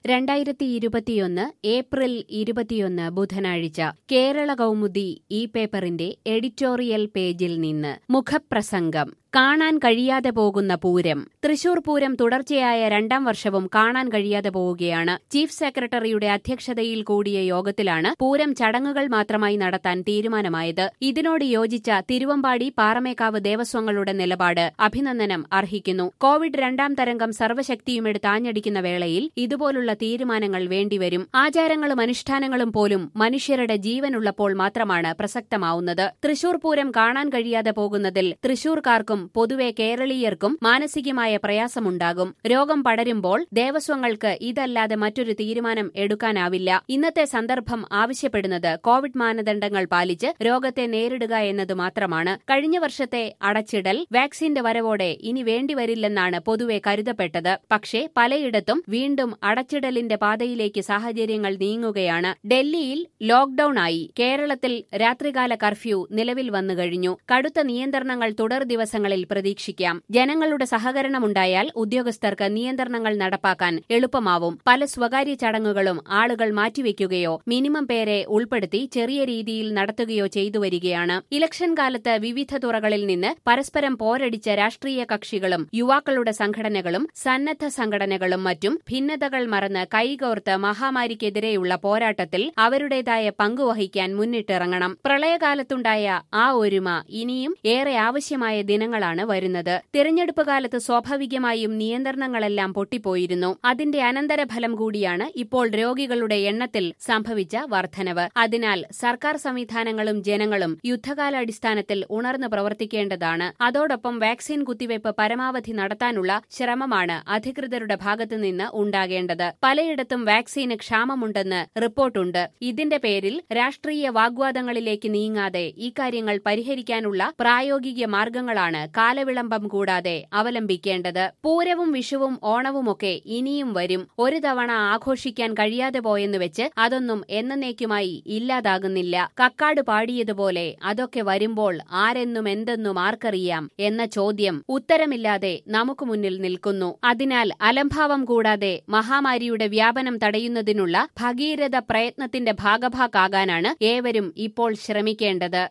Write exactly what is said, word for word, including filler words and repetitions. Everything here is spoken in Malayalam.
രണ്ടായിരത്തി ഇരുപത്തിയൊന്ന് ഏപ്രിൽ ഇരുപത്തിയൊന്ന് ബുധനാഴ്ച കേരള കൗമുദി ഈ പേപ്പറിന്റെ എഡിറ്റോറിയൽ പേജിൽ നിന്ന് മുഖപ്രസംഗം. കാണാൻ കഴിയാതെ പോകുന്ന പൂരം. തൃശൂർ പൂരം തുടർച്ചയായ രണ്ടാം വർഷവും കാണാൻ കഴിയാതെ പോവുകയാണ്. ചീഫ് സെക്രട്ടറിയുടെ അധ്യക്ഷതയിൽ കൂടിയ യോഗത്തിലാണ് പൂരം ചടങ്ങുകൾ മാത്രമായി നടത്താൻ തീരുമാനമായത്. ഇതിനോട് യോജിച്ച തിരുവമ്പാടി പാറമേക്കാവ് ദേവസ്വങ്ങളുടെ നിലപാട് അഭിനന്ദനം അർഹിക്കുന്നു. കോവിഡ് രണ്ടാം തരംഗം സർവ്വശക്തിയുമെടുത്ത് ആഞ്ഞടിക്കുന്ന വേളയിൽ ഇതുപോലുള്ള തീരുമാനങ്ങൾ വേണ്ടിവരും. ആചാരങ്ങളും അനുഷ്ഠാനങ്ങളും പോലും മനുഷ്യരുടെ ജീവനുള്ളപ്പോൾ മാത്രമാണ് പ്രസക്തമാവുന്നത്. തൃശൂർ പൂരം കാണാൻ കഴിയാതെ പോകുന്നതിൽ തൃശൂർക്കാർക്കും പൊതുവെ കേരളീയർക്കും മാനസികമായ പ്രയാസമുണ്ടാകും. രോഗം പടരുമ്പോൾ ദേവസ്വങ്ങൾക്ക് ഇതല്ലാതെ മറ്റൊരു തീരുമാനം എടുക്കാനാവില്ല. ഇന്നത്തെ സന്ദർഭം ആവശ്യപ്പെടുന്നത് കോവിഡ് മാനദണ്ഡങ്ങൾ പാലിച്ച് രോഗത്തെ നേരിടുക എന്നത് മാത്രമാണ്. കഴിഞ്ഞ വർഷത്തെ അടച്ചിടൽ വാക്സിന്റെ വരവോടെ ഇനി വേണ്ടിവരില്ലെന്നാണ് പൊതുവെ കരുതപ്പെട്ടത്. പക്ഷേ പലയിടത്തും വീണ്ടും അടച്ചിടലിന്റെ പാതയിലേക്ക് സാഹചര്യങ്ങൾ നീങ്ങുകയാണ്. ഡൽഹിയിൽ ലോക്ഡൌൺ ആയി. കേരളത്തിൽ രാത്രികാല കർഫ്യൂ നിലവിൽ വന്നുകഴിഞ്ഞു. കടുത്ത നിയന്ത്രണങ്ങൾ തുടർ ദിവസങ്ങളിൽ പ്രതീക്ഷിക്കാം. ജനങ്ങളുടെ സഹകരണമുണ്ടായാൽ ഉദ്യോഗസ്ഥർക്ക് നിയന്ത്രണങ്ങൾ നടപ്പാക്കാൻ എളുപ്പമാവും. പല സ്വകാര്യ ചടങ്ങുകളും ആളുകൾ മാറ്റിവെക്കുകയോ മിനിമം പേരെ ഉൾപ്പെടുത്തി ചെറിയ രീതിയിൽ നടത്തുകയോ ചെയ്തു വരികയാണ്. ഇലക്ഷൻ കാലത്ത് വിവിധ തുറകളിൽ നിന്ന് പരസ്പരം പോരടിച്ച രാഷ്ട്രീയ കക്ഷികളും യുവാക്കളുടെ സംഘടനകളും സന്നദ്ധ സംഘടനകളും മറ്റും ഭിന്നതകൾ മറന്ന് കൈകോർത്ത് മഹാമാരിക്കെതിരെയുള്ള പോരാട്ടത്തിൽ അവരുടേതായ പങ്കുവഹിക്കാൻ മുന്നിട്ടിറങ്ങണം. പ്രളയകാലത്തുണ്ടായ ആ ഒരുമ ഇനിയും ഏറെ ആവശ്യമായ ദിനങ്ങളാണ് വരുന്നത്. തിരഞ്ഞെടുപ്പ് കാലത്ത് സ്വാഭാവികമായും നിയന്ത്രണങ്ങളെല്ലാം പൊട്ടിപ്പോയിരുന്നു. അതിന്റെ അനന്തരഫലം കൂടിയാണ് ഇപ്പോൾ രോഗികളുടെ എണ്ണത്തിൽ സംഭവിച്ച വർധനവ്. അതിനാൽ സർക്കാർ സംവിധാനങ്ങളും ജനങ്ങളും യുദ്ധകാലാടിസ്ഥാനത്തിൽ ഉണർന്നു പ്രവർത്തിക്കേണ്ടതാണ്. അതോടൊപ്പം വാക്സിൻ കുത്തിവയ്പ് പരമാവധി നടത്താനുള്ള ശ്രമമാണ് അധികൃതരുടെ ഭാഗത്തുനിന്ന് ഉണ്ടാകേണ്ടത്. പലയിടത്തും വാക്സിന് ക്ഷാമമുണ്ടെന്ന് റിപ്പോർട്ടുണ്ട്. ഇതിന്റെ പേരിൽ രാഷ്ട്രീയ വാഗ്വാദങ്ങളിലേക്ക് നീങ്ങാതെ ഇക്കാര്യങ്ങൾ പരിഹരിക്കാനുള്ള പ്രായോഗിക മാർഗങ്ങളാണ് കാലവിളംബം കൂടാതെ അവലംബിക്കേണ്ടത്. പൂരവും വിഷുവും ഓണവുമൊക്കെ ഇനിയും വരും. ഒരു തവണ ആഘോഷിക്കാൻ കഴിയാതെ പോയെന്ന് വെച്ച് അതൊന്നും എന്നേക്കുമായി ഇല്ലാതാകുന്നില്ല. കക്കാട് പാടിയതുപോലെ അതൊക്കെ വരുമ്പോൾ ആരെന്നും എന്തെന്നും ആർക്കറിയാം എന്ന ചോദ്യം ഉത്തരമില്ലാതെ നമുക്ക് മുന്നിൽ നിൽക്കുന്നു. അതിനാൽ അലംഭാവം കൂടാതെ മഹാമാരിയുടെ വ്യാപനം തടയുന്നതിനുള്ള ഭഗീരഥ പ്രയത്നത്തിന്റെ ഭാഗഭാക്കാകാനാണ് ഏവരും ഇപ്പോൾ ശ്രമിക്കേണ്ടത്.